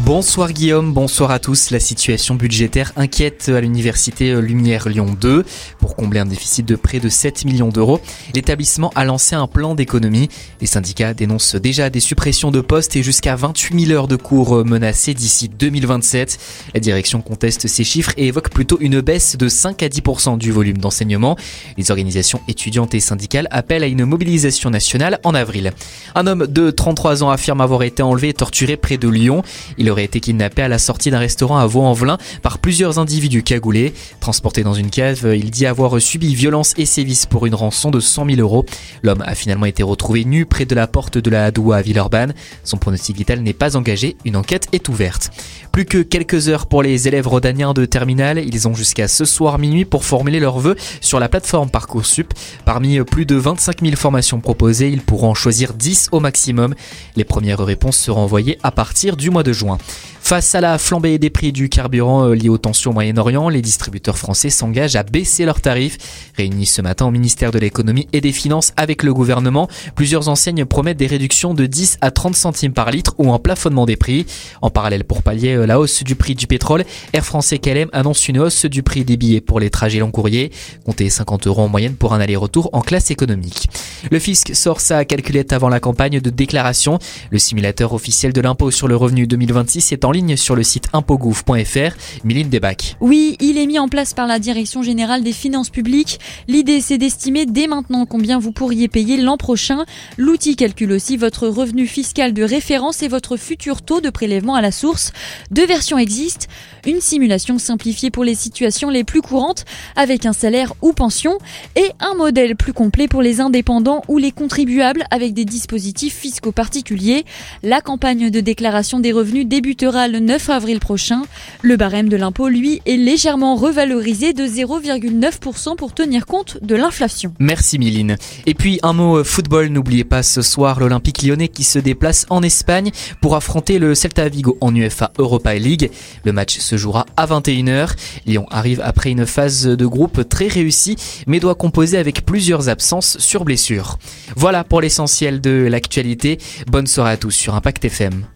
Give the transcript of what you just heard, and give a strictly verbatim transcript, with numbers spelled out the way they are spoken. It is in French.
Bonsoir Guillaume, bonsoir à tous. La situation budgétaire inquiète à l'université Lumière Lyon deux. Pour combler un déficit de près de sept millions d'euros, l'établissement a lancé un plan d'économie. Les syndicats dénoncent déjà des suppressions de postes et jusqu'à vingt-huit mille heures de cours menacées d'ici deux mille vingt-sept. La direction conteste ces chiffres et évoque plutôt une baisse de cinq à dix pour cent du volume d'enseignement. Les organisations étudiantes et syndicales appellent à une mobilisation nationale en avril. Un homme de trente-trois ans affirme avoir été enlevé et torturé près de Lyon. Il aurait été kidnappé à la sortie d'un restaurant à Vaux-en-Velin par plusieurs individus cagoulés. Transporté dans une cave, il dit avoir subi violence et sévices pour une rançon de cent mille euros. L'homme a finalement été retrouvé nu près de la porte de la Hadoua à Villeurbanne. Son pronostic vital n'est pas engagé, une enquête est ouverte. Plus que quelques heures pour les élèves rhodaniens de terminale, ils ont jusqu'à ce soir minuit pour formuler leurs vœux sur la plateforme Parcoursup. Parmi plus de vingt-cinq mille formations proposées, ils pourront en choisir dix au maximum. Les premières réponses seront envoyées à partir du mois de juin. Face à la flambée des prix du carburant liés aux tensions au Moyen-Orient, les distributeurs français s'engagent à baisser leurs tarifs. Réunis ce matin au ministère de l'économie et des finances avec le gouvernement, plusieurs enseignes promettent des réductions de dix à trente centimes par litre ou un plafonnement des prix. En parallèle, pour pallier la hausse du prix du pétrole, Air France et K L M annoncent une hausse du prix des billets pour les trajets long courriers. Comptez cinquante euros en moyenne pour un aller-retour en classe économique. Le fisc sort sa calculette avant la campagne de déclaration. Le simulateur officiel de l'impôt sur le revenu deux mille vingt-six est en ligne sur le site impôt gouv point f r. Mylène Debac. Oui, il est mis en place par la Direction générale des finances publiques. L'idée, c'est d'estimer dès maintenant combien vous pourriez payer l'an prochain. L'outil calcule aussi votre revenu fiscal de référence et votre futur taux de prélèvement à la source. Deux versions existent. Une simulation simplifiée pour les situations les plus courantes avec un salaire ou pension et un modèle plus complet pour les indépendants ou les contribuables avec des dispositifs fiscaux particuliers. La campagne de déclaration des revenus débutera le neuf avril prochain. Le barème de l'impôt, lui, est légèrement revalorisé de zéro virgule neuf pour cent pour tenir compte de l'inflation. Merci Mylène. Et puis un mot football, n'oubliez pas ce soir l'Olympique Lyonnais qui se déplace en Espagne pour affronter le Celta Vigo en U F A Europa League. Le match se jouera à vingt et une heures. Lyon arrive après une phase de groupe très réussie mais doit composer avec plusieurs absences sur blessure. Voilà pour l'essentiel de l'actualité. Bonne soirée à tous sur Impact F M.